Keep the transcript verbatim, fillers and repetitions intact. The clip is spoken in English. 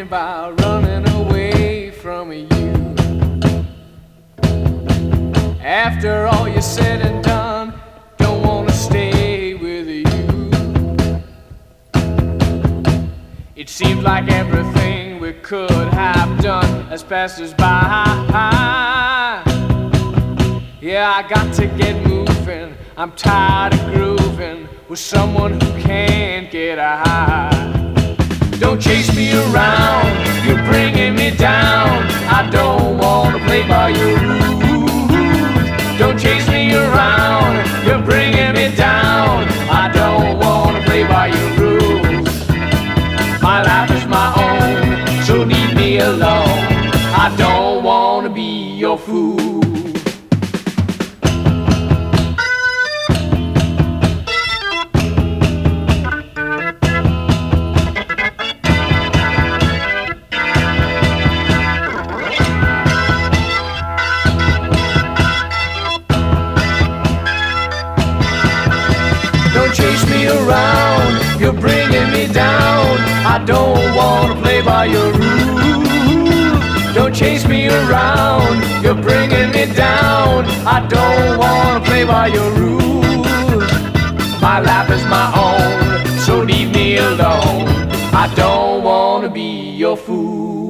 me by running away from you. After all you said and done, don't wanna stay with you. It seems like everything we could have done has passed us by. Yeah, I got to get moving. I'm tired of grooving with someone who can't get a high. Don't chase me around, you're bringing me down. I don't wanna play by your rules. Don't chase me around, you're bringing me down. I don't wanna play by your rules. My life is my own, so leave me alone. I don't wanna be your fool. Don't chase me around, you're bringing me down. I don't wanna play by your rules. Don't chase me around, you're bringing me down. I don't wanna play by your rules. My life is my own, so leave me alone. I don't wanna be your fool.